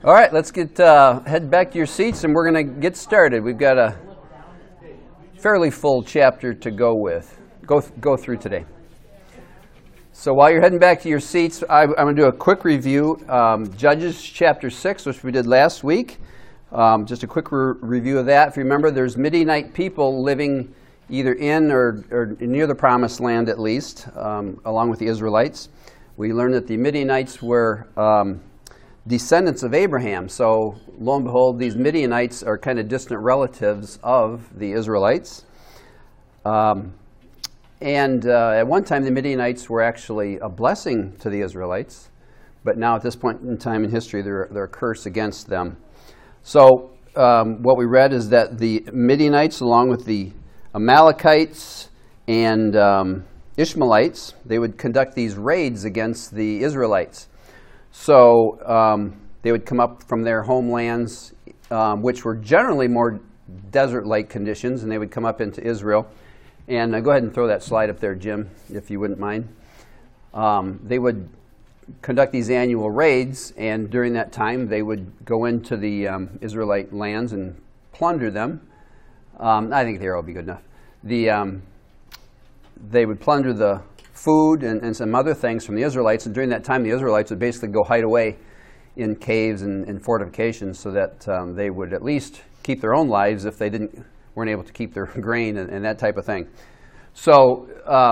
All right, let's head back to your seats, and we're going to get started. We've got a fairly full chapter to go through today. So while you're heading back to your seats, I'm going to do a quick review. Judges chapter 6, which we did last week. Just a quick review of that. If you remember, there's Midianite people living either in or near the Promised Land at least, along with the Israelites. We learned that the Midianites were descendants of Abraham. So lo and behold, these Midianites are kind of distant relatives of the Israelites. And at one time, the Midianites were actually a blessing to the Israelites. But now at this point in time in history, they're a curse against them. So what we read is that the Midianites, along with the Amalekites and Ishmaelites, they would conduct these raids against the Israelites. So they would come up from their homelands, which were generally more desert-like conditions, and they would come up into Israel. And go ahead and throw that slide up there, Jim, if you wouldn't mind. They would conduct these annual raids, and during that time, they would go into the Israelite lands and plunder them. I think the arrow would be good enough. They would plunder the food and some other things from the Israelites, and during that time the Israelites would basically go hide away in caves and fortifications so that they would at least keep their own lives if they weren't able to keep their grain and that type of thing. So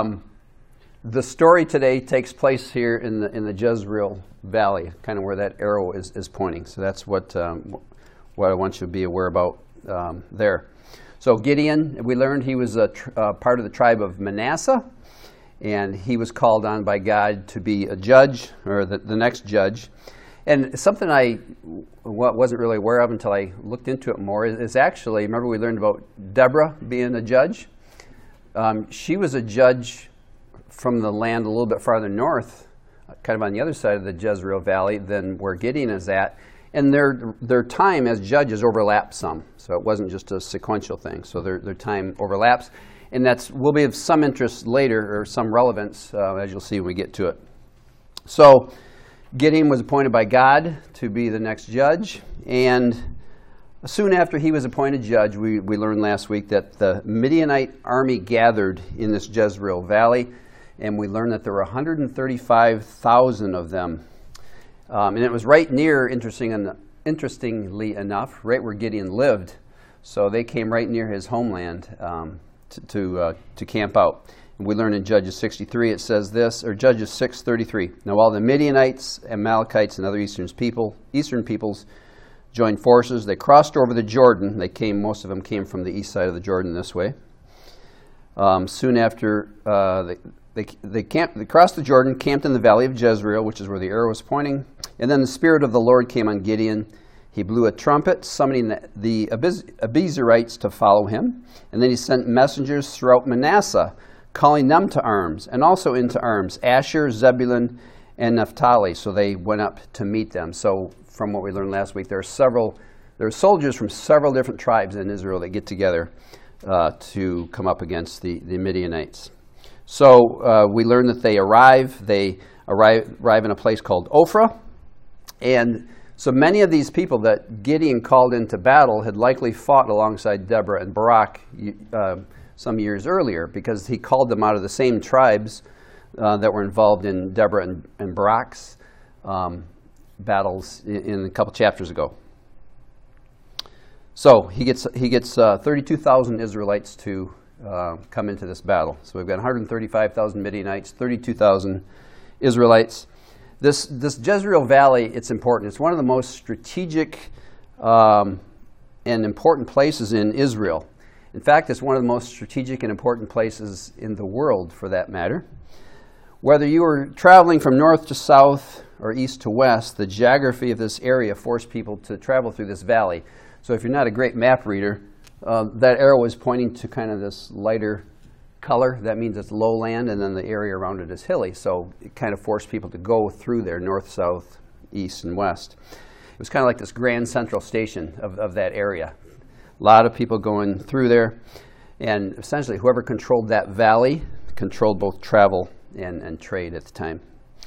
the story today takes place here in the Jezreel Valley, kind of where that arrow is pointing. So that's what I want you to be aware about there. So Gideon, we learned he was a part of the tribe of Manasseh, and he was called on by God to be a judge, or the next judge. And something I wasn't really aware of until I looked into it more is actually, remember we learned about Deborah being a judge? She was a judge from the land a little bit farther north, kind of on the other side of the Jezreel Valley than where Gideon is at. And their time as judges overlapped some. So it wasn't just a sequential thing. So their time overlaps. And will be of some interest later, or some relevance, as you'll see when we get to it. So Gideon was appointed by God to be the next judge. And soon after he was appointed judge, we learned last week that the Midianite army gathered in this Jezreel Valley. And we learned that there were 135,000 of them. And it was right near, interestingly enough, right where Gideon lived. So they came right near his homeland to camp out. And we learn in Judges 63, it says this, or Judges 6:33. Now all the Midianites, Amalekites, and other eastern peoples joined forces. They crossed over the Jordan. Most of them came from the east side of the Jordan this way. Soon after, they crossed the Jordan, camped in the valley of Jezreel, which is where the arrow was pointing. And then the Spirit of the Lord came on Gideon. He blew a trumpet, summoning the Abiezrites to follow him. And then he sent messengers throughout Manasseh, calling them to arms, and also into arms, Asher, Zebulun, and Naphtali. So they went up to meet them. So from what we learned last week, there are soldiers from several different tribes in Israel that get together to come up against the Midianites. So we learn that they arrive in a place called Ophrah. And so many of these people that Gideon called into battle had likely fought alongside Deborah and Barak some years earlier, because he called them out of the same tribes that were involved in Deborah and Barak's battles in a couple chapters ago. So he gets 32,000 Israelites to come into this battle. So we've got 135,000 Midianites, 32,000 Israelites. This Jezreel Valley, it's important. It's one of the most strategic and important places in Israel. In fact, it's one of the most strategic and important places in the world, for that matter. Whether you were traveling from north to south or east to west, the geography of this area forced people to travel through this valley. So if you're not a great map reader, that arrow is pointing to kind of this lighter color. That means it's lowland, and then the area around it is hilly. So it kind of forced people to go through there, north, south, east, and west. It was kind of like this grand central station of that area. A lot of people going through there. And essentially, whoever controlled that valley controlled both travel and trade at the time.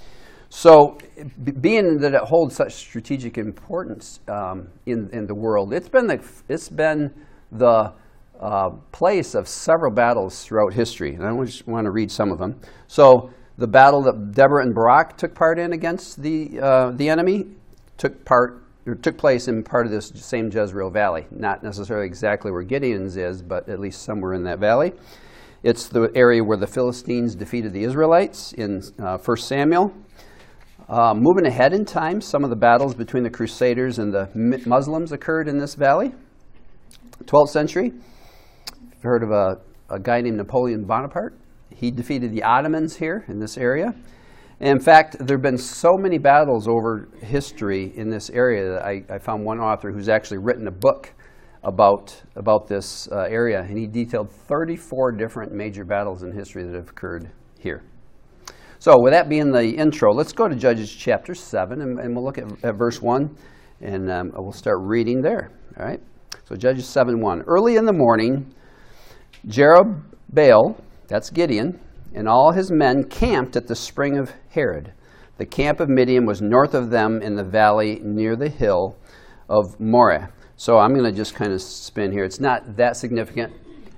So, being that it holds such strategic importance in the world, it's been the place of several battles throughout history, and I just want to read some of them. So, the battle that Deborah and Barak took part in against the enemy took place in part of this same Jezreel Valley. Not necessarily exactly where Gideon's is, but at least somewhere in that valley. It's the area where the Philistines defeated the Israelites in 1 Samuel. Moving ahead in time, some of the battles between the Crusaders and the Muslims occurred in this valley. 12th century, you've heard of a guy named Napoleon Bonaparte. He defeated the Ottomans here in this area. And in fact, there have been so many battles over history in this area that I found one author who's actually written a book about this area, and he detailed 34 different major battles in history that have occurred here. So with that being the intro, let's go to Judges chapter 7, and we'll look at verse 1, and we'll start reading there. All right. So Judges 7:1. Early in the morning, Jerubbaal, that's Gideon, and all his men camped at the spring of Harod. The camp of Midian was north of them in the valley near the hill of Moreh. So I'm going to just kind of spin here. It's not that significant,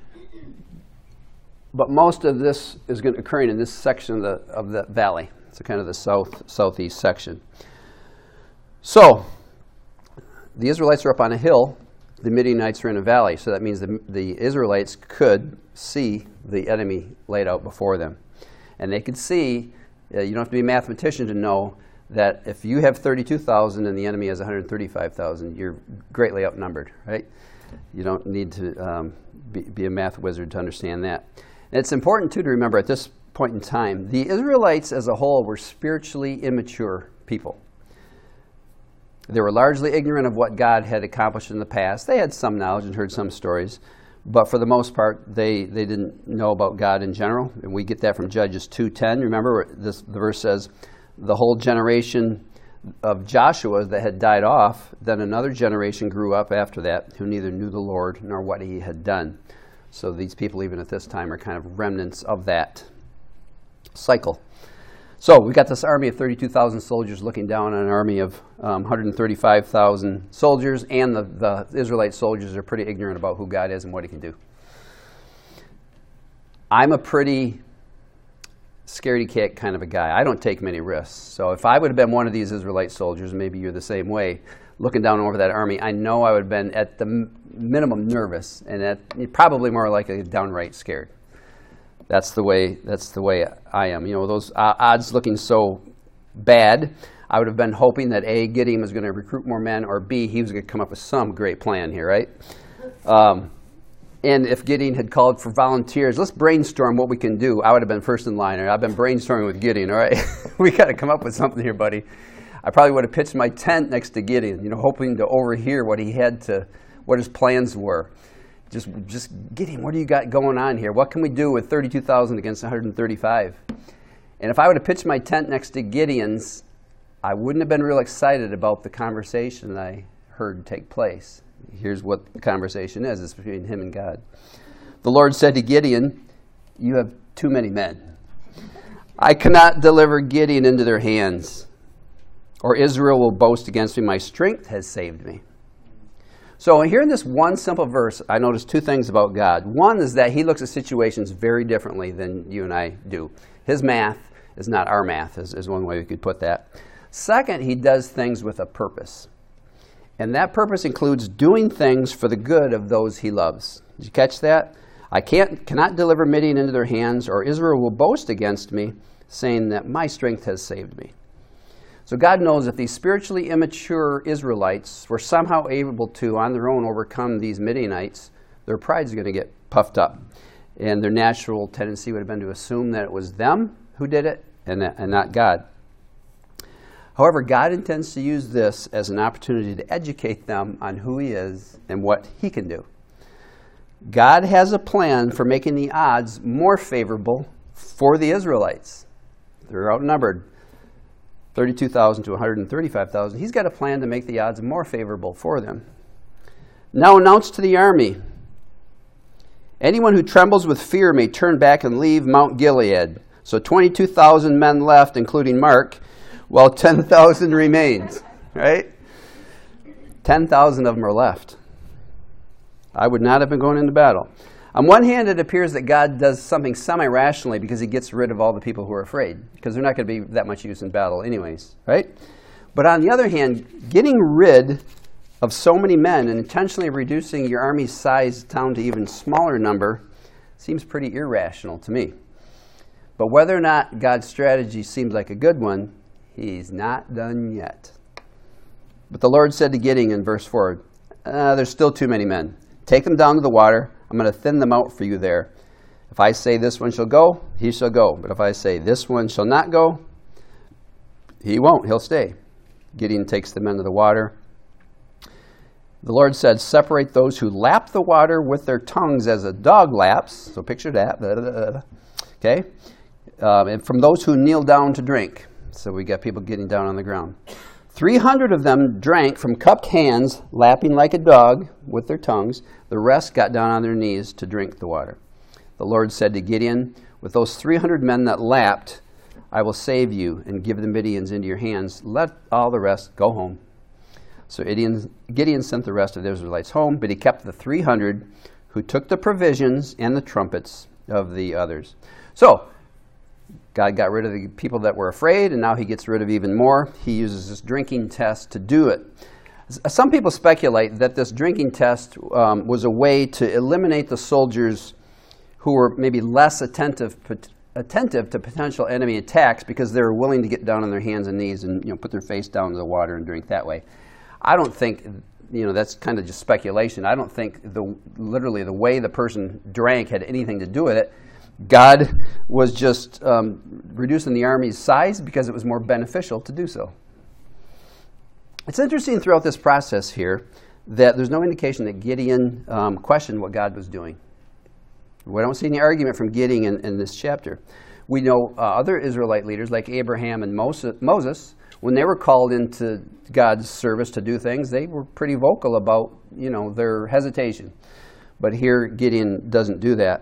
but most of this is occurring in this section of the valley. It's kind of the southeast section. So the Israelites are up on a hill. The Midianites are in a valley. So that means the Israelites could see the enemy laid out before them. And they could see, you don't have to be a mathematician to know that if you have 32,000 and the enemy has 135,000, you're greatly outnumbered, right? You don't need to be a math wizard to understand that. And it's important, too, to remember at this point in time, the Israelites as a whole were spiritually immature people. They were largely ignorant of what God had accomplished in the past. They had some knowledge and heard some stories, but for the most part, they didn't know about God in general. And we get that from Judges 2:10. Remember, the verse says, the whole generation of Joshua that had died off, then another generation grew up after that who neither knew the Lord nor what he had done. So these people, even at this time, are kind of remnants of that cycle. So we've got this army of 32,000 soldiers looking down on an army of 135,000 soldiers, and the Israelite soldiers are pretty ignorant about who God is and what he can do. I'm a pretty scaredy cat kind of a guy. I don't take many risks. So if I would have been one of these Israelite soldiers, maybe you're the same way, looking down over that army, I know I would have been at the minimum nervous, and probably more like a downright scared. That's the way I am. You know, those odds looking so bad, I would have been hoping that A, Gideon was going to recruit more men, or B, he was going to come up with some great plan here, right? And if Gideon had called for volunteers, let's brainstorm what we can do, I would have been first in line. I've been brainstorming with Gideon, all right? We got to come up with something here, buddy. I probably would have pitched my tent next to Gideon, you know, hoping to overhear what his plans were. Just Gideon, what do you got going on here? What can we do with 32,000 against 135? And if I would have pitched my tent next to Gideon's, I wouldn't have been real excited about the conversation that I heard take place. Here's what the conversation is. It's between him and God. The Lord said to Gideon, you have too many men. I cannot deliver Gideon into their hands, or Israel will boast against me. My strength has saved me. So here in this one simple verse, I noticed two things about God. One is that he looks at situations very differently than you and I do. His math is not our math, is one way we could put that. Second, he does things with a purpose. And that purpose includes doing things for the good of those he loves. Did you catch that? I cannot deliver Midian into their hands, or Israel will boast against me, saying that my strength has saved me. So God knows if these spiritually immature Israelites were somehow able to, on their own, overcome these Midianites, their pride is going to get puffed up. And their natural tendency would have been to assume that it was them who did it and not God. However, God intends to use this as an opportunity to educate them on who he is and what he can do. God has a plan for making the odds more favorable for the Israelites. They're outnumbered 32,000 to 135,000. He's got a plan to make the odds more favorable for them. Now announce to the army, anyone who trembles with fear may turn back and leave Mount Gilead. So 22,000 men left, including Mark. while 10,000 remained, right? 10,000 of them are left. I would not have been going into battle. On one hand, it appears that God does something semi-rationally because he gets rid of all the people who are afraid, because they're not going to be that much use in battle anyways, right? But on the other hand, getting rid of so many men and intentionally reducing your army's size down to even smaller number seems pretty irrational to me. But whether or not God's strategy seems like a good one, he's not done yet. But the Lord said to Gideon in verse 4, there's still too many men. Take them down to the water. I'm going to thin them out for you there. If I say this one shall go, he shall go. But if I say this one shall not go, he won't. He'll stay. Gideon takes the men to the water. The Lord said, separate those who lap the water with their tongues as a dog laps. So picture that. Okay? And from those who kneel down to drink. So we got people getting down on the ground. 300 of them drank from cupped hands, lapping like a dog with their tongues. The rest got down on their knees to drink the water. The Lord said to Gideon, with those 300 men that lapped, I will save you and give the Midians into your hands. Let all the rest go home. So Gideon sent the rest of the Israelites home, but he kept the 300 who took the provisions and the trumpets of the others. So God got rid of the people that were afraid, and now he gets rid of even more. He uses this drinking test to do it. Some people speculate that this drinking test was a way to eliminate the soldiers who were maybe less attentive to potential enemy attacks because they were willing to get down on their hands and knees and put their face down to the water and drink that way. I don't think, that's kind of just speculation. I don't think literally the way the person drank had anything to do with it. God was just reducing the army's size because it was more beneficial to do so. It's interesting throughout this process here that there's no indication that Gideon questioned what God was doing. We don't see any argument from Gideon in this chapter. We know other Israelite leaders like Abraham and Moses, when they were called into God's service to do things, they were pretty vocal about their hesitation. But here Gideon doesn't do that.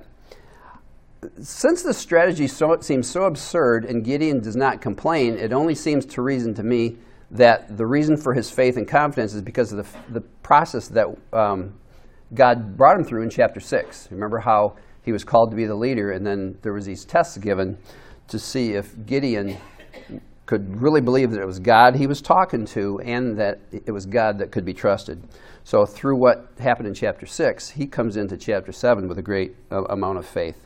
Since the strategy seems so absurd and Gideon does not complain, it only seems to reason to me that the reason for his faith and confidence is because of the process that God brought him through in chapter 6. Remember how he was called to be the leader, and then there was these tests given to see if Gideon could really believe that it was God he was talking to and that it was God that could be trusted. So through what happened in chapter 6, he comes into chapter 7 with a great amount of faith.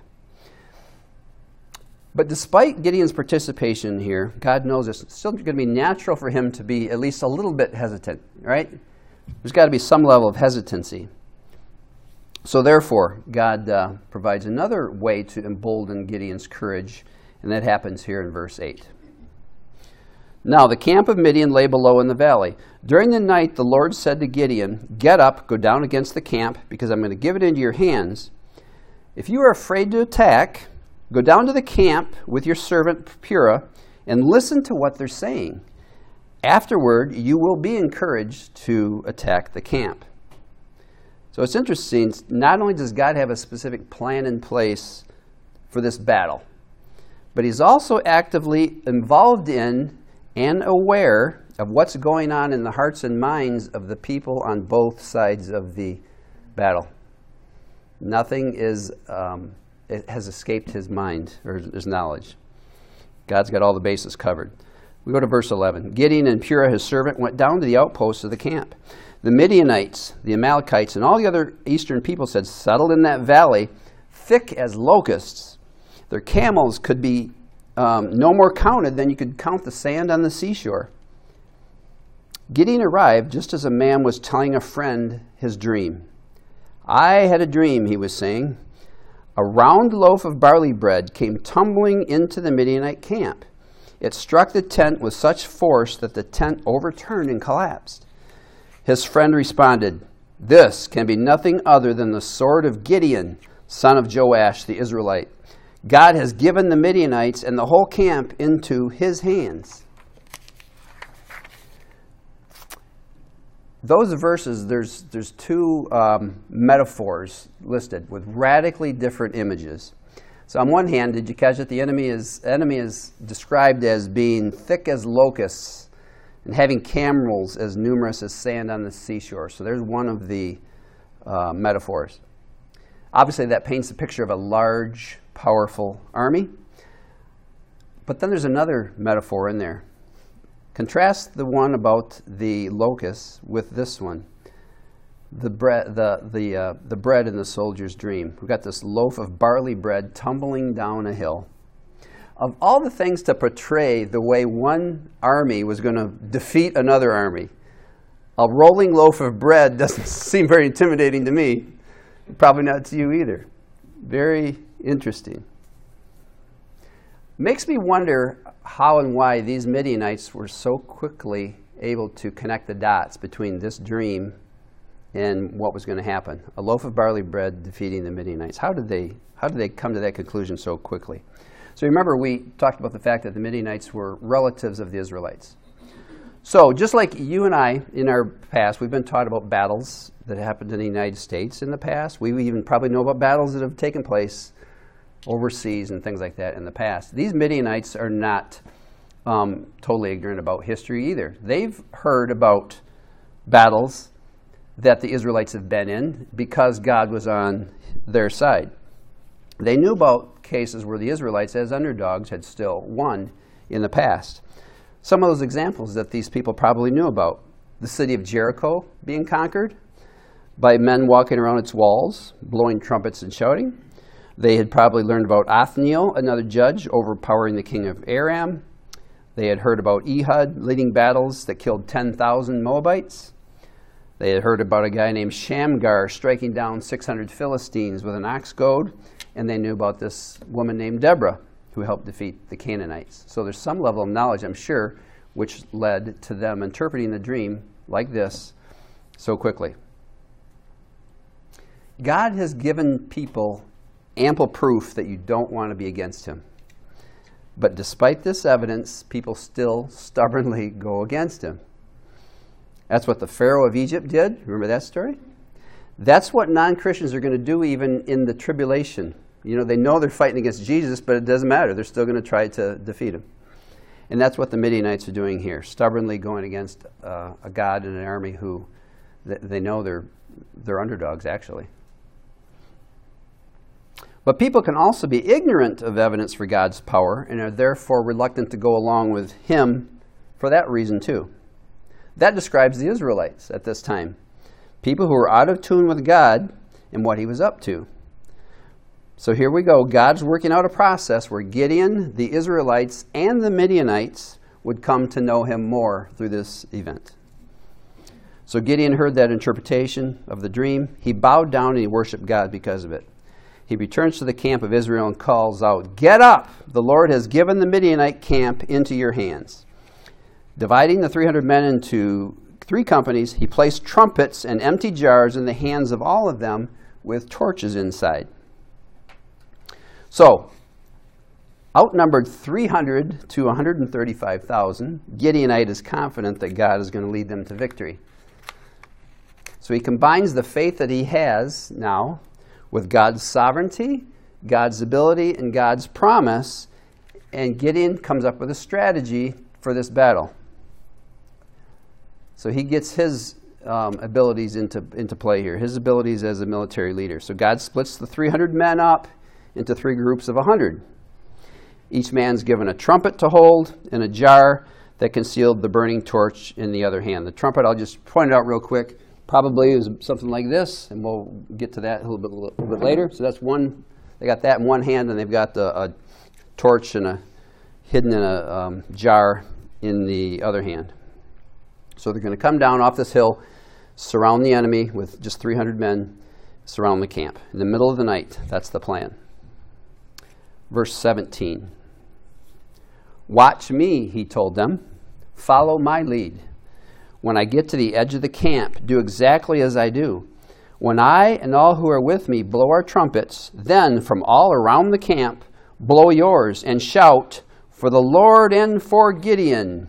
But despite Gideon's participation here, God knows it's still going to be natural for him to be at least a little bit hesitant, right? There's got to be some level of hesitancy. So therefore, God provides another way to embolden Gideon's courage, and that happens here in verse 8. Now the camp of Midian lay below in the valley. During the night the Lord said to Gideon, get up, go down against the camp, because I'm going to give it into your hands. If you are afraid to attack, go down to the camp with your servant Purah and listen to what they're saying. Afterward, you will be encouraged to attack the camp. So it's interesting, not only does God have a specific plan in place for this battle, but he's also actively involved in and aware of what's going on in the hearts and minds of the people on both sides of the battle. Nothing has escaped his mind or his knowledge. God's got all the bases covered. We go to verse 11. Gideon and Purah, his servant, went down to the outposts of the camp. The Midianites, the Amalekites, and all the other eastern peoples had settled in that valley, thick as locusts. Their camels could be no more counted than you could count the sand on the seashore. Gideon arrived just as a man was telling a friend his dream. I had a dream, he was saying. A round loaf of barley bread came tumbling into the Midianite camp. It struck the tent with such force that the tent overturned and collapsed. His friend responded, this can be nothing other than the sword of Gideon, son of Joash the Israelite. God has given the Midianites and the whole camp into his hands. Those verses, there's two metaphors listed with radically different images. So on one hand, did you catch it? The enemy is described as being thick as locusts and having camels as numerous as sand on the seashore. So there's one of the metaphors. Obviously, that paints a picture of a large, powerful army. But then there's another metaphor in there. Contrast the one about the locusts with this one. The bread in the soldier's dream. We've got this loaf of barley bread tumbling down a hill. Of all the things to portray the way one army was going to defeat another army, a rolling loaf of bread doesn't seem very intimidating to me. Probably not to you either. Very interesting. Makes me wonder how and why these Midianites were so quickly able to connect the dots between this dream and what was going to happen. A loaf of barley bread defeating the Midianites. How did they come to that conclusion so quickly? So remember, we talked about the fact that the Midianites were relatives of the Israelites. So just like you and I in our past, we've been taught about battles that happened in the United States in the past. We even probably know about battles that have taken place overseas and things like that in the past. These Midianites are not totally ignorant about history either. They've heard about battles that the Israelites have been in because God was on their side. They knew about cases where the Israelites, as underdogs, had still won in the past. Some of those examples that these people probably knew about: the city of Jericho being conquered by men walking around its walls, blowing trumpets and shouting. They had probably learned about Othniel, another judge, overpowering the king of Aram. They had heard about Ehud leading battles that killed 10,000 Moabites. They had heard about a guy named Shamgar striking down 600 Philistines with an ox goad. And they knew about this woman named Deborah who helped defeat the Canaanites. So there's some level of knowledge, I'm sure, which led to them interpreting the dream like this so quickly. God has given people ample proof that you don't want to be against him. But despite this evidence, people still stubbornly go against him. That's what the Pharaoh of Egypt did. Remember that story? That's what non-Christians are going to do even in the tribulation. You know, they know they're fighting against Jesus, but it doesn't matter. They're still going to try to defeat him. And that's what the Midianites are doing here, stubbornly going against a God and an army who they know they're underdogs, actually. But people can also be ignorant of evidence for God's power and are therefore reluctant to go along with him for that reason too. That describes the Israelites at this time. People who were out of tune with God and what he was up to. So here we go. God's working out a process where Gideon, the Israelites, and the Midianites would come to know him more through this event. So Gideon heard that interpretation of the dream. He bowed down and he worshiped God because of it. He returns to the camp of Israel and calls out, "Get up! The Lord has given the Midianite camp into your hands." Dividing the 300 men into 3 companies, he placed trumpets and empty jars in the hands of all of them with torches inside. So, outnumbered 300 to 135,000, Gideonite is confident that God is going to lead them to victory. So he combines the faith that he has now with God's sovereignty, God's ability, and God's promise, and Gideon comes up with a strategy for this battle. So he gets his abilities into play here, his abilities as a military leader. So God splits the 300 men up into 3 groups of 100. Each man's given a trumpet to hold and a jar that concealed the burning torch in the other hand. The trumpet, I'll just point it out real quick, probably is something like this, and we'll get to that a little bit later. So that's one, they got that in one hand, and they've got a torch and hidden in a jar in the other hand. So they're going to come down off this hill, surround the enemy with just 300 men, surround the camp. In the middle of the night, that's the plan. Verse 17. "Watch me," he told them. "Follow my lead. When I get to the edge of the camp, do exactly as I do. When I and all who are with me blow our trumpets, then from all around the camp, blow yours and shout, 'For the Lord and for Gideon.'"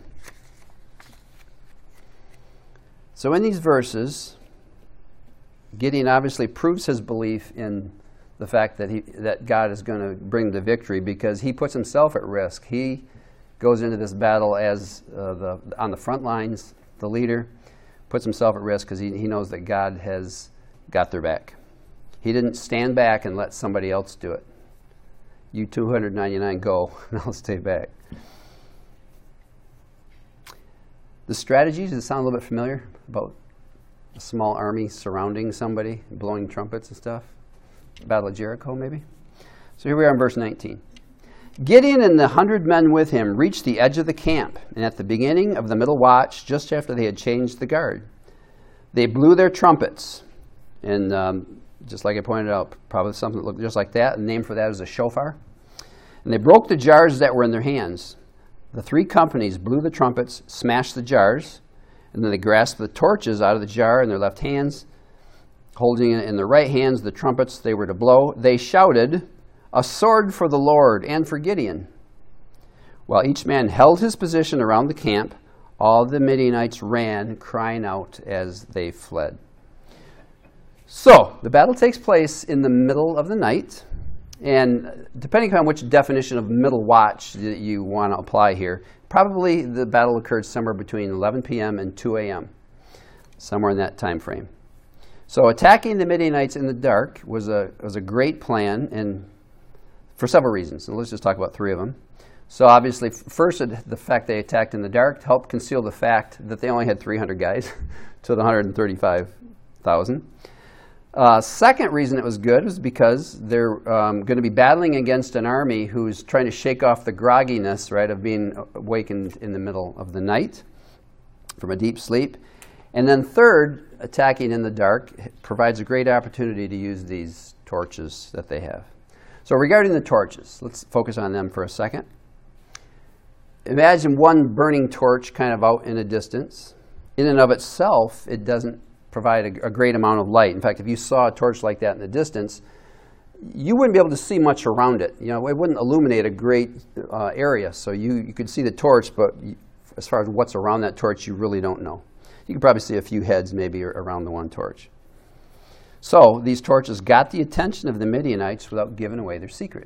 So in these verses, Gideon obviously proves his belief in the fact that God is going to bring the victory, because he puts himself at risk. He goes into this battle as on the front lines, the leader, puts himself at risk because he knows that God has got their back. He didn't stand back and let somebody else do it. You 299 go, and I'll stay back. The strategies, does it sound a little bit familiar about a small army surrounding somebody, blowing trumpets and stuff? Battle of Jericho, maybe? So here we are in verse 19. Gideon and the 100 men with him reached the edge of the camp, and at the beginning of the middle watch, just after they had changed the guard, they blew their trumpets. And just like I pointed out, probably something that looked just like that. The name for that is a shofar. And they broke the jars that were in their hands. The 3 companies blew the trumpets, smashed the jars, and then they grasped the torches out of the jar in their left hands, holding in their right hands the trumpets they were to blow. They shouted, "A sword for the Lord and for Gideon." While each man held his position around the camp, all the Midianites ran, crying out as they fled. So, the battle takes place in the middle of the night, and depending on which definition of middle watch that you want to apply here, probably the battle occurred somewhere between 11 p.m. and 2 a.m., somewhere in that time frame. So attacking the Midianites in the dark was a great plan, and for several reasons. So let's just talk about 3 of them. So obviously, first, the fact they attacked in the dark helped conceal the fact that they only had 300 guys to the 135,000. Second reason it was good was because they're going to be battling against an army who's trying to shake off the grogginess, right, of being awakened in the middle of the night from a deep sleep. And then third, attacking in the dark provides a great opportunity to use these torches that they have. So regarding the torches, let's focus on them for a second. Imagine one burning torch kind of out in a distance. In and of itself, it doesn't provide a great amount of light. In fact, if you saw a torch like that in the distance, you wouldn't be able to see much around it. You know, it wouldn't illuminate a great area. So you could see the torch, but as far as what's around that torch, you really don't know. You can probably see a few heads maybe around the one torch. So these torches got the attention of the Midianites without giving away their secret.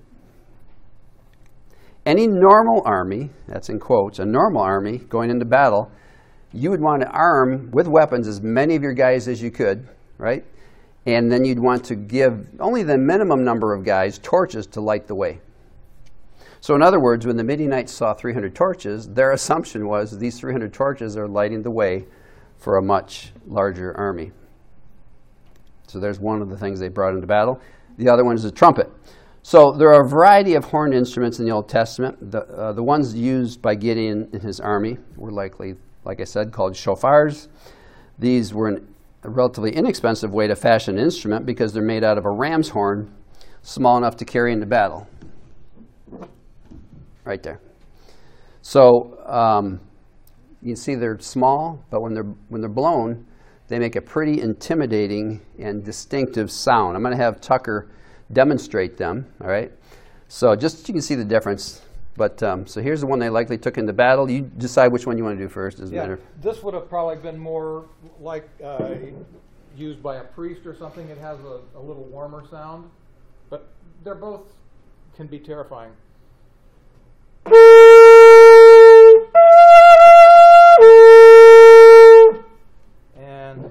Any normal army, that's in quotes, a normal army going into battle, you would want to arm with weapons as many of your guys as you could, right? And then you'd want to give only the minimum number of guys torches to light the way. So in other words, when the Midianites saw 300 torches, their assumption was these 300 torches are lighting the way for a much larger army. So there's one of the things they brought into battle. The other one is a trumpet. So there are a variety of horn instruments in the Old Testament. The ones used by Gideon and his army were likely, like I said, called shofars. These were a relatively inexpensive way to fashion an instrument because they're made out of a ram's horn, small enough to carry into battle. Right there. So you can see they're small, but when they're blown, they make a pretty intimidating and distinctive sound. I'm going to have Tucker demonstrate them, all right? So just so you can see the difference. But so here's the one they likely took into battle. You decide which one you want to do first. Doesn't matter. This would have probably been more like used by a priest or something. It has a little warmer sound, but they're both can be terrifying. And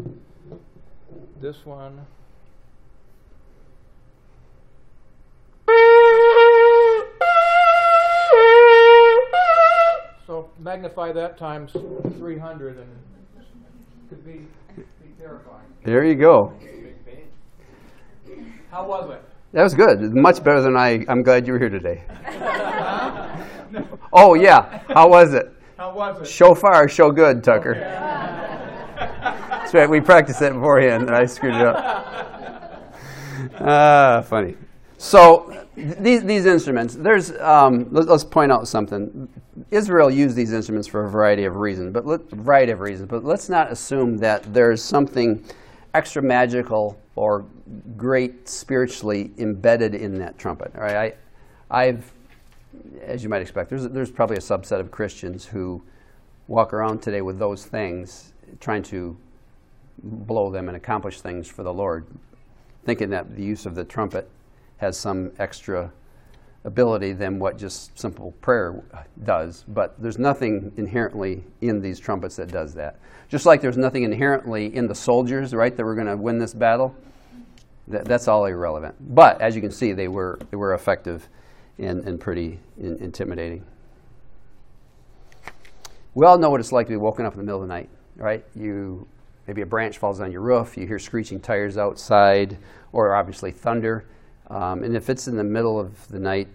this one. So magnify that times 300 and it could be terrifying. There you go. How was it? That was good. Much better than I'm glad you were here today. Oh, yeah. How was it? How was it? Shofar, show good, Tucker. Okay. That's right. We practiced that beforehand, and I screwed it up. Funny. So these instruments, there's let's point out something. Israel used these instruments for a variety of reasons, but let's not assume that there's something extra magical or great spiritually embedded in that trumpet. All right, I've, as you might expect, there's probably a subset of Christians who walk around today with those things, trying to blow them and accomplish things for the Lord. thinking that the use of the trumpet has some extra ability than what just simple prayer does. But there's nothing inherently in these trumpets that does that. Just like there's nothing inherently in the soldiers, right, that were going to win this battle. That's all irrelevant. But as you can see, they were effective and pretty intimidating. We all know what it's like to be woken up in the middle of the night, right? Maybe a branch falls on your roof, you hear screeching tires outside, or obviously thunder. And if it's in the middle of the night,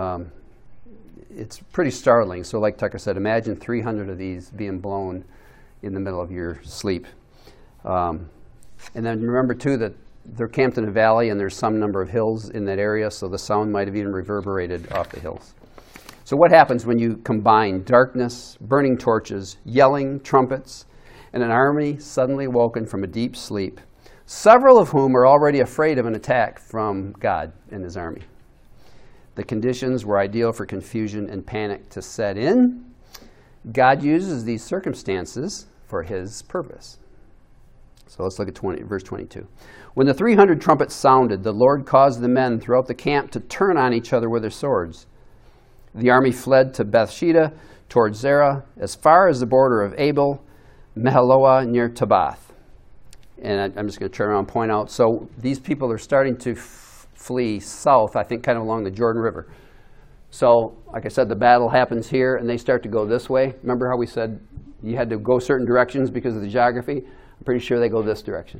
it's pretty startling. So like Tucker said, imagine 300 of these being blown in the middle of your sleep. And then remember, too, that they're camped in a valley, and there's some number of hills in that area, so the sound might have even reverberated off the hills. So what happens when you combine darkness, burning torches, yelling, trumpets, and an army suddenly woken from a deep sleep, several of whom are already afraid of an attack from God and his army? The conditions were ideal for confusion and panic to set in. God uses these circumstances for his purpose. So let's look at verse 22. When the 300 trumpets sounded, the Lord caused the men throughout the camp to turn on each other with their swords. The army fled to Bethsheba towards Zerah, as far as the border of Abel, Mehaloah near Tabbath. And I'm just going to turn around and point out, so these people are starting to flee south, I think kind of along the Jordan River. So, like I said, the battle happens here, and they start to go this way. Remember how we said you had to go certain directions because of the geography? I'm pretty sure they go this direction.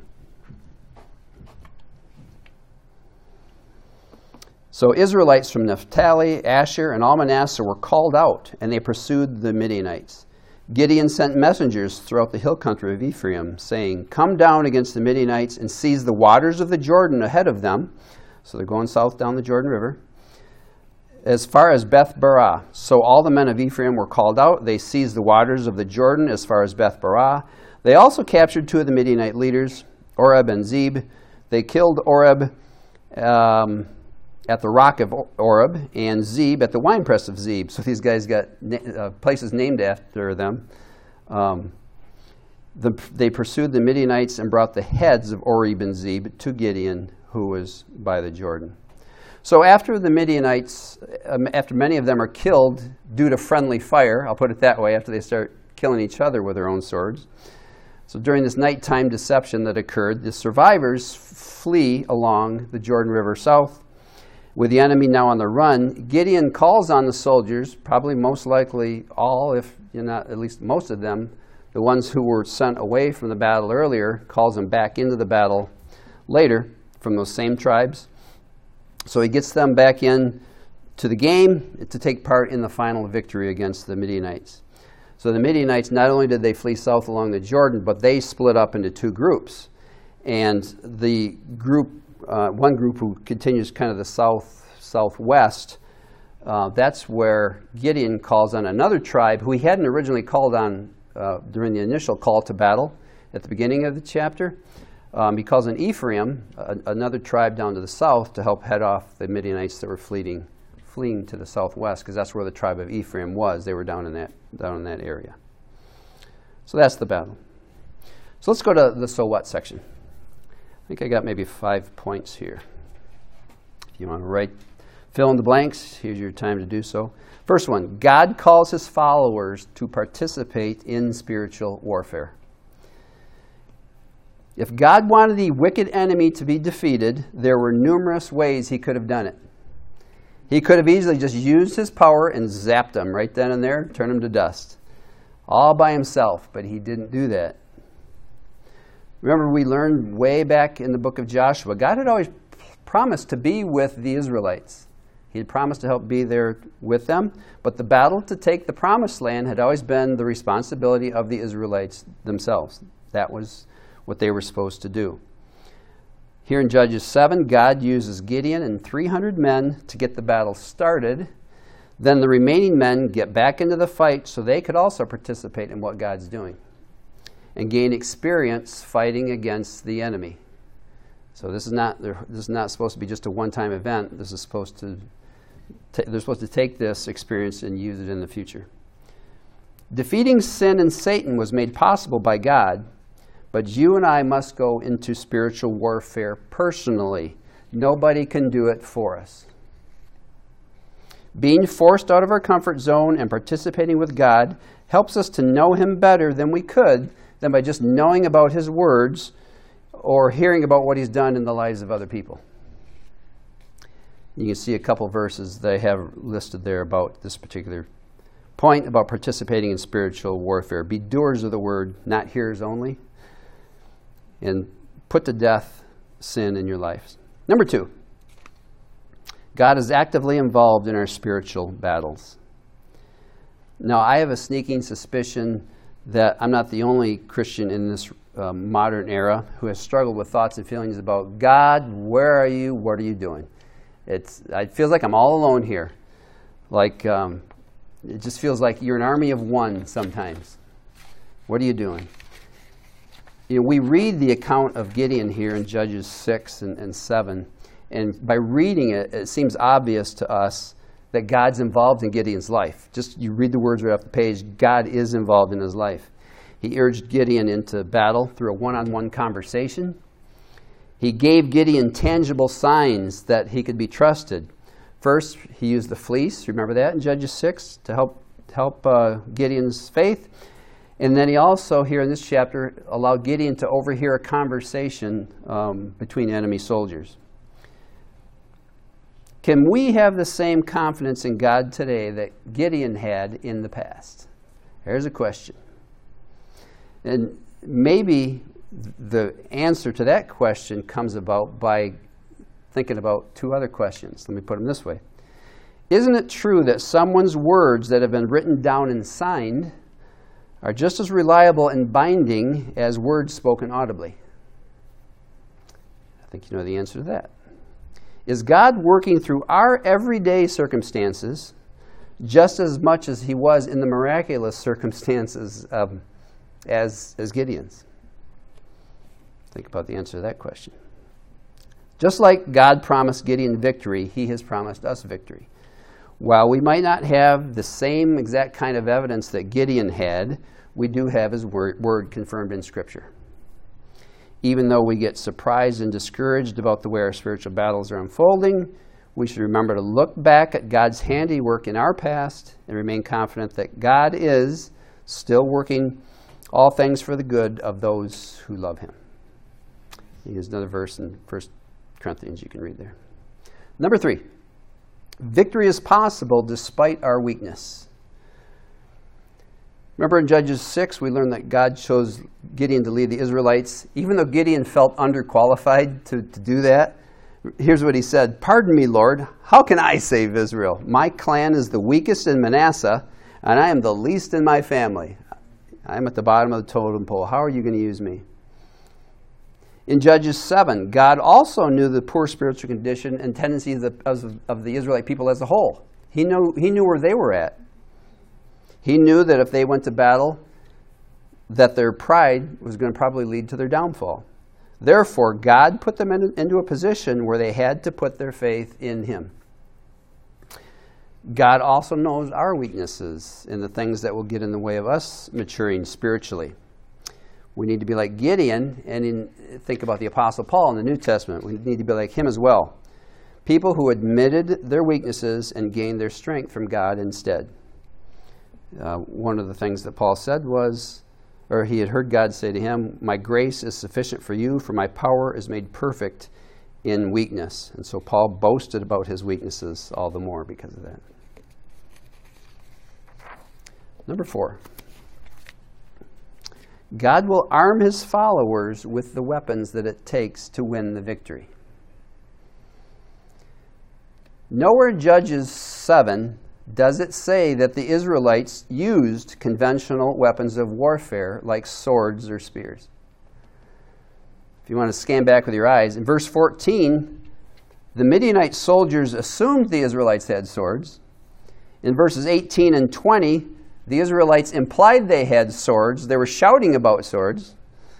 So Israelites from Naphtali, Asher, and all Manasseh were called out, and they pursued the Midianites. Gideon sent messengers throughout the hill country of Ephraim, saying, "Come down against the Midianites and seize the waters of the Jordan ahead of them." So they're going south down the Jordan River, as far as Beth-barah. So all the men of Ephraim were called out. They seized the waters of the Jordan as far as Beth-barah. They also captured two of the Midianite leaders, Oreb and Zeb. They killed Oreb at the rock of Oreb, and Zeb at the winepress of Zeb. So these guys got places named after them. They pursued the Midianites and brought the heads of Oreb and Zeb to Gideon, who was by the Jordan. So after the Midianites, after many of them are killed due to friendly fire, I'll put it that way, after they start killing each other with their own swords. So during this nighttime deception that occurred, the survivors flee along the Jordan River south. With the enemy now on the run, Gideon calls on the soldiers, probably most likely all, if not at least most of them, the ones who were sent away from the battle earlier, calls them back into the battle later from those same tribes. So he gets them back in to the game to take part in the final victory against the Midianites. So the Midianites, not only did they flee south along the Jordan, but they split up into two groups. And the group, one group who continues kind of the southwest, that's where Gideon calls on another tribe who he hadn't originally called on during the initial call to battle at the beginning of the chapter. He calls on Ephraim, another tribe down to the south, to help head off the Midianites that were fleeing to the southwest, because that's where the tribe of Ephraim was. They were down in that area. So that's the battle. So let's go to the so what section. I think I got maybe 5 points here. If you want to fill in the blanks, here's your time to do so. First one, God calls his followers to participate in spiritual warfare. If God wanted the wicked enemy to be defeated, there were numerous ways he could have done it. He could have easily just used his power and zapped them right then and there, turned them to dust, all by himself, but he didn't do that. Remember, we learned way back in the book of Joshua, God had always promised to be with the Israelites. He had promised to help be there with them, but the battle to take the promised land had always been the responsibility of the Israelites themselves. That was what they were supposed to do. Here in Judges 7, God uses Gideon and 300 men to get the battle started. Then the remaining men get back into the fight so they could also participate in what God's doing and gain experience fighting against the enemy. So this is not supposed to be just a one-time event. This is supposed to they're supposed to take this experience and use it in the future. Defeating sin and Satan was made possible by God, But you and I must go into spiritual warfare personally. Nobody can do it for us. Being forced out of our comfort zone and participating with God helps us to know Him better than we could than by just knowing about His words or hearing about what He's done in the lives of other people. You can see a couple verses that I have listed there about this particular point about participating in spiritual warfare. Be doers of the word, not hearers only. And put to death sin in your lives. Number 2, God is actively involved in our spiritual battles. Now, I have a sneaking suspicion that I'm not the only Christian in this modern era who has struggled with thoughts and feelings about, God, where are you? What are you doing? It feels like I'm all alone here. Like, it just feels like you're an army of one sometimes. What are you doing? You know, we read the account of Gideon here in Judges 6 and 7, and by reading it, it seems obvious to us that God's involved in Gideon's life. Just you read the words right off the page, God is involved in his life. He urged Gideon into battle through a one-on-one conversation. He gave Gideon tangible signs that he could be trusted. First, he used the fleece, remember that in Judges 6, to help Gideon's faith. And then he also, here in this chapter, allowed Gideon to overhear a conversation between enemy soldiers. Can we have the same confidence in God today that Gideon had in the past? Here's a question. And maybe the answer to that question comes about by thinking about 2 other questions. Let me put them this way. Isn't it true that someone's words that have been written down and signed are just as reliable and binding as words spoken audibly? I think you know the answer to that. Is God working through our everyday circumstances just as much as he was in the miraculous circumstances as Gideon's? Think about the answer to that question. Just like God promised Gideon victory, he has promised us victory. While we might not have the same exact kind of evidence that Gideon had, we do have his word confirmed in Scripture. Even though we get surprised and discouraged about the way our spiritual battles are unfolding, we should remember to look back at God's handiwork in our past and remain confident that God is still working all things for the good of those who love him. Here's another verse in 1 Corinthians you can read there. Number 3, victory is possible despite our weakness. Remember in Judges 6, we learned that God chose Gideon to lead the Israelites. Even though Gideon felt underqualified to do that, here's what he said, "Pardon me, Lord, how can I save Israel? My clan is the weakest in Manasseh, and I am the least in my family. I'm at the bottom of the totem pole. How are you going to use me?" In Judges 7, God also knew the poor spiritual condition and tendencies of the Israelite people as a whole. He knew where they were at. He knew that if they went to battle, that their pride was going to probably lead to their downfall. Therefore, God put them into a position where they had to put their faith in him. God also knows our weaknesses and the things that will get in the way of us maturing spiritually. We need to be like Gideon, and think about the Apostle Paul in the New Testament. We need to be like him as well. People who admitted their weaknesses and gained their strength from God instead. One of the things that Paul said was, or he had heard God say to him, "My grace is sufficient for you, for my power is made perfect in weakness." And so Paul boasted about his weaknesses all the more because of that. Number 4. God will arm his followers with the weapons that it takes to win the victory. Nowhere in Judges 7 does it say that the Israelites used conventional weapons of warfare like swords or spears. If you want to scan back with your eyes, in verse 14, the Midianite soldiers assumed the Israelites had swords. In verses 18 and 20, the Israelites implied they had swords. They were shouting about swords.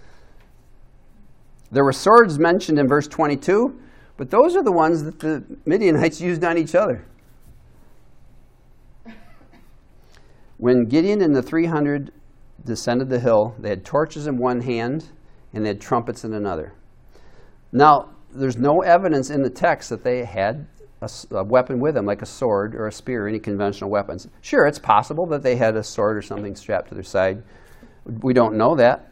There were swords mentioned in verse 22, but those are the ones that the Midianites used on each other. When Gideon and the 300 descended the hill, they had torches in one hand and they had trumpets in another. Now, there's no evidence in the text that they had a weapon with them, like a sword or a spear or any conventional weapons. Sure, it's possible that they had a sword or something strapped to their side. We don't know that.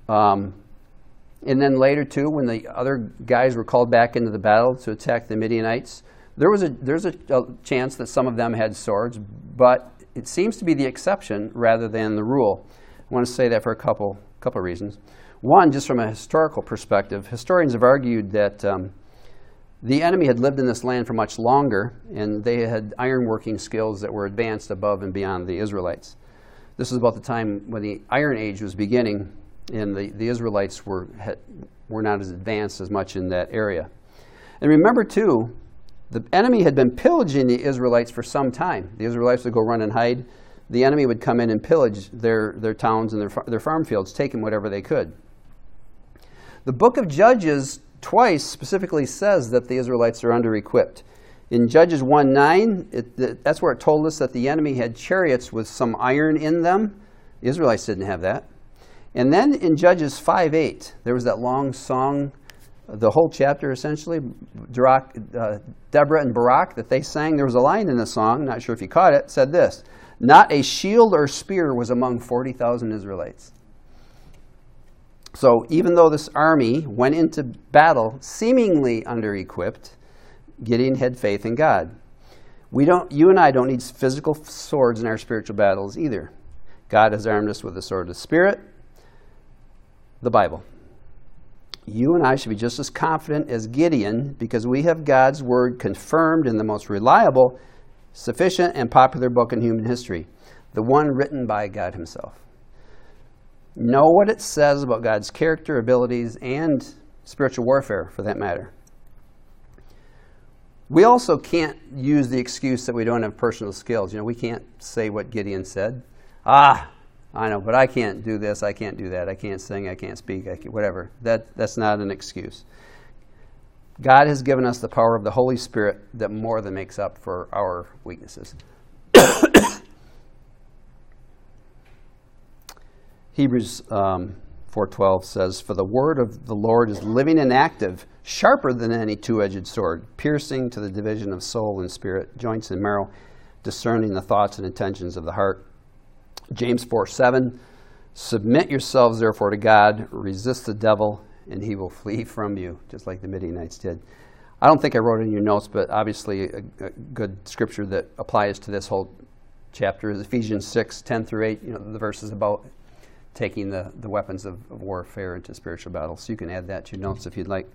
And then later, too, when the other guys were called back into the battle to attack the Midianites, there's a chance that some of them had swords, but it seems to be the exception rather than the rule. I want to say that for a couple reasons. One, just from a historical perspective, historians have argued that the enemy had lived in this land for much longer, and they had ironworking skills that were advanced above and beyond the Israelites. This is about the time when the Iron Age was beginning, and the Israelites were not as advanced as much in that area. And remember, too, the enemy had been pillaging the Israelites for some time. The Israelites would go run and hide. The enemy would come in and pillage their towns and their farm fields, taking whatever they could. The book of Judges twice specifically says that the Israelites are under-equipped. In Judges 1:9, that's where it told us that the enemy had chariots with some iron in them. The Israelites didn't have that. And then in Judges 5:8, there was that long song, the whole chapter essentially, Deborah and Barak, that they sang. There was a line in the song, not sure if you caught it, said this: "Not a shield or spear was among 40,000 Israelites." So even though this army went into battle seemingly under-equipped, Gideon had faith in God. You and I don't need physical swords in our spiritual battles either. God has armed us with the sword of the Spirit, the Bible. You and I should be just as confident as Gideon because we have God's word confirmed in the most reliable, sufficient, and popular book in human history, the one written by God himself. Know what it says about God's character, abilities, and spiritual warfare, for that matter. We also can't use the excuse that we don't have personal skills. We can't say what Gideon said. I know, but I can't do this, I can't do that, I can't sing, I can't speak, whatever. That's not an excuse. God has given us the power of the Holy Spirit that more than makes up for our weaknesses. Hebrews 4:12 says, "For the word of the Lord is living and active, sharper than any two-edged sword, piercing to the division of soul and spirit, joints and marrow, discerning the thoughts and intentions of the heart." James 4:7, "Submit yourselves therefore to God, resist the devil, and he will flee from you," just like the Midianites did. I don't think I wrote it in your notes, but obviously a good scripture that applies to this whole chapter is Ephesians 6:10-8, the verses about taking the weapons of warfare into spiritual battle. So you can add that to your notes if you'd like.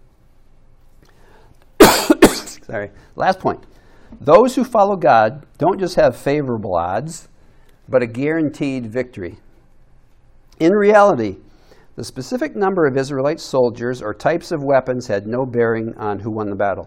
Sorry. Last point. Those who follow God don't just have favorable odds, but a guaranteed victory. In reality, the specific number of Israelite soldiers or types of weapons had no bearing on who won the battle.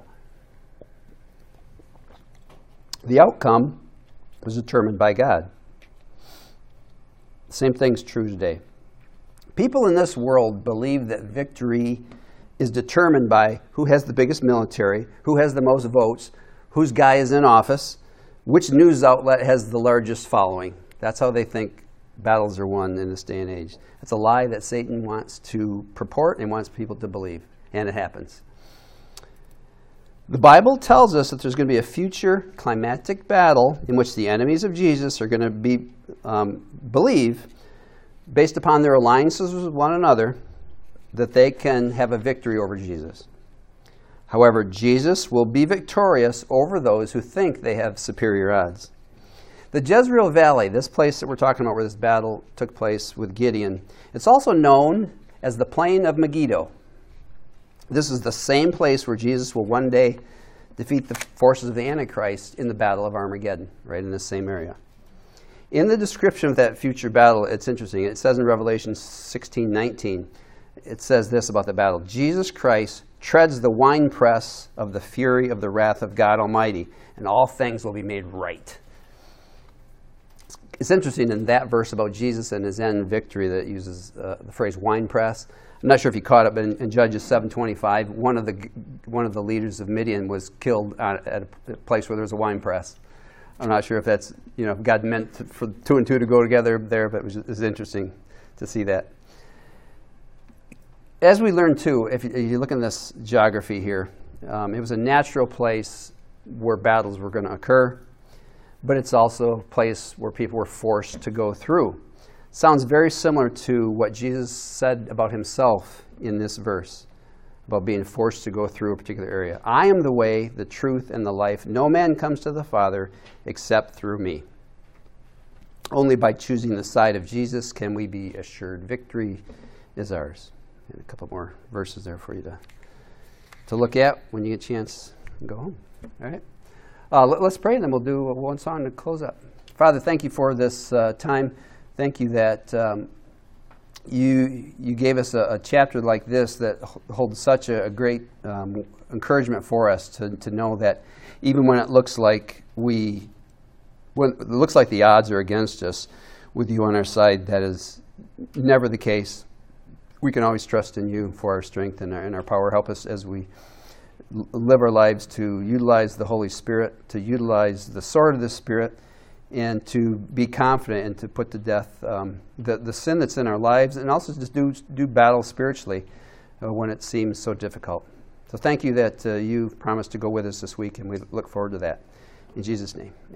The outcome was determined by God. The same thing's true today. People in this world believe that victory is determined by who has the biggest military, who has the most votes, whose guy is in office, which news outlet has the largest following. That's how they think battles are won in this day and age. It's a lie that Satan wants to purport and wants people to believe, and it happens. The Bible tells us that there's going to be a future climactic battle in which the enemies of Jesus are going to believe, based upon their alliances with one another, that they can have a victory over Jesus. However, Jesus will be victorious over those who think they have superior odds. The Jezreel Valley, this place that we're talking about where this battle took place with Gideon, it's also known as the Plain of Megiddo. This is the same place where Jesus will one day defeat the forces of the Antichrist in the Battle of Armageddon, right in this same area. In the description of that future battle, it's interesting. It says in Revelation 16:19, it says this about the battle: Jesus Christ treads the winepress of the fury of the wrath of God Almighty, and all things will be made right. It's interesting in that verse about Jesus and his end victory that it uses the phrase winepress. I'm not sure if you caught it, but in Judges 7:25, one of the leaders of Midian was killed at a place where there was a winepress. I'm not sure if that's, if God meant for two and two to go together there, but it was interesting to see that. as we learned too, if you look in this geography here, it was a natural place where battles were going to occur, but it's also a place where people were forced to go through. Sounds very similar to what Jesus said about himself in this verse, about being forced to go through a particular area. I am the way, the truth, and the life. No man comes to the Father except through me. Only by choosing the side of Jesus can we be assured victory is ours. And a couple more verses there for you to look at when you get a chance and go home. All right? Let's pray, and then we'll do one song to close up. Father, thank you for this time. Thank you that you gave us a chapter like this that holds such a great encouragement for us to know that even when it looks like the odds are against us, with you on our side, that is never the case. We can always trust in you for our strength and our power. Help us as we live our lives to utilize the Holy Spirit, to utilize the sword of the Spirit, and to be confident and to put to death the sin that's in our lives, and also just do battle spiritually when it seems so difficult. So thank you that you've promised to go with us this week, and we look forward to that. In Jesus' name.